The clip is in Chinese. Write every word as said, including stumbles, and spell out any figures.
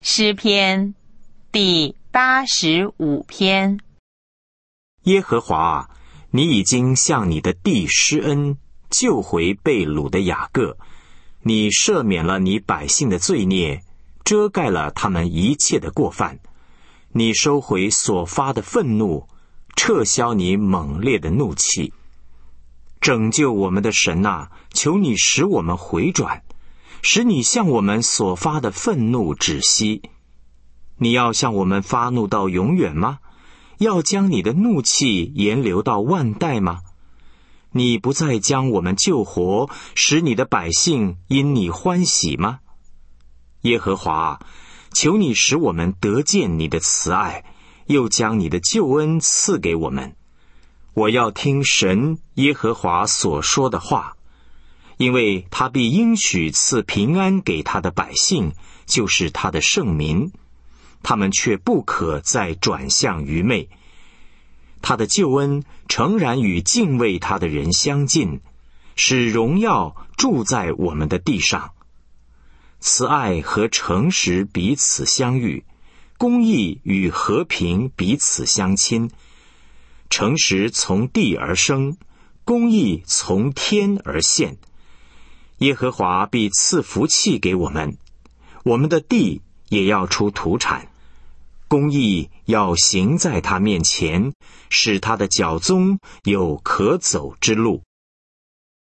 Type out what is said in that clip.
诗篇第八十五篇。 耶和华啊，你已经向你的地施恩，救回被掳的雅各，你赦免了你百姓的罪孽，遮盖了他们一切的过犯。你收回所发的愤怒，撤销你猛烈的怒气。拯救我们的神啊，求你使我们回转，使你向我们所发的愤怒止息。你要向我们发怒到永远吗？要将你的怒气延流到万代吗？你不再将我们救活，使你的百姓因你欢喜吗？耶和华，求你使我们得见你的慈爱，又将你的救恩赐给我们。我要听神耶和华所说的话，因为他必应许赐平安给他的百姓，就是他的圣民。他们却不可再转向愚昧。他的救恩诚然与敬畏他的人相近，使荣耀住在我们的地上。慈爱和诚实彼此相遇，公义与和平彼此相亲。诚实从地而生，公义从天而现。耶和华必赐福气给我们，我们的地也要出土产。公义要行在他面前，使他的脚踪有可走之路。